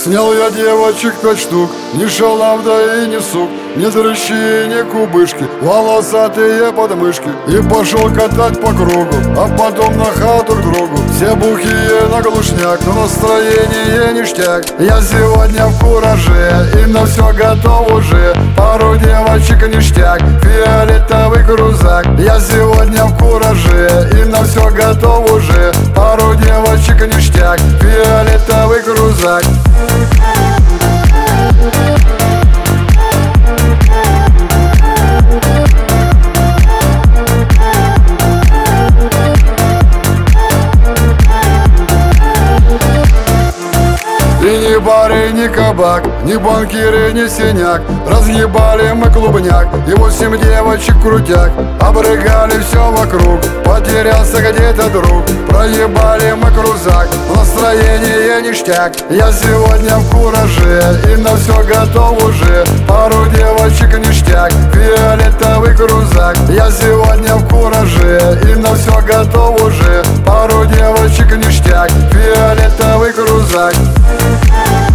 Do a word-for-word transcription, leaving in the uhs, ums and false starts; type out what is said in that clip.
Снял я девочек пять штук, ни шалав, да и ни сук, ни дрыщи, ни кубышки, волосатые подмышки. И пошел катать по кругу, а потом на хату к другу. Все бухие на глушняк, но настроение ништяк. Я сегодня в кураже, и на все готов уже. Пару девочек ништяк, фиолетовый крузак. Я сегодня в кураже, и на все готов уже. Пару девочек ништяк, фиолетовый крузак. И ни бары, ни кабак, ни банкиры, ни синяк. Разъебали мы клубняк и восемь девочек крутяк. Обрыгали все вокруг, потерялся где-то друг. Проебали мы крузак, настроение ништяк. Я сегодня в кураже, и на все готов уже. Пару девочек ништяк, фиолетовый крузак. Я сегодня в кураже, и на все готов уже. Пару девочек ништяк, фиолетовый крузак.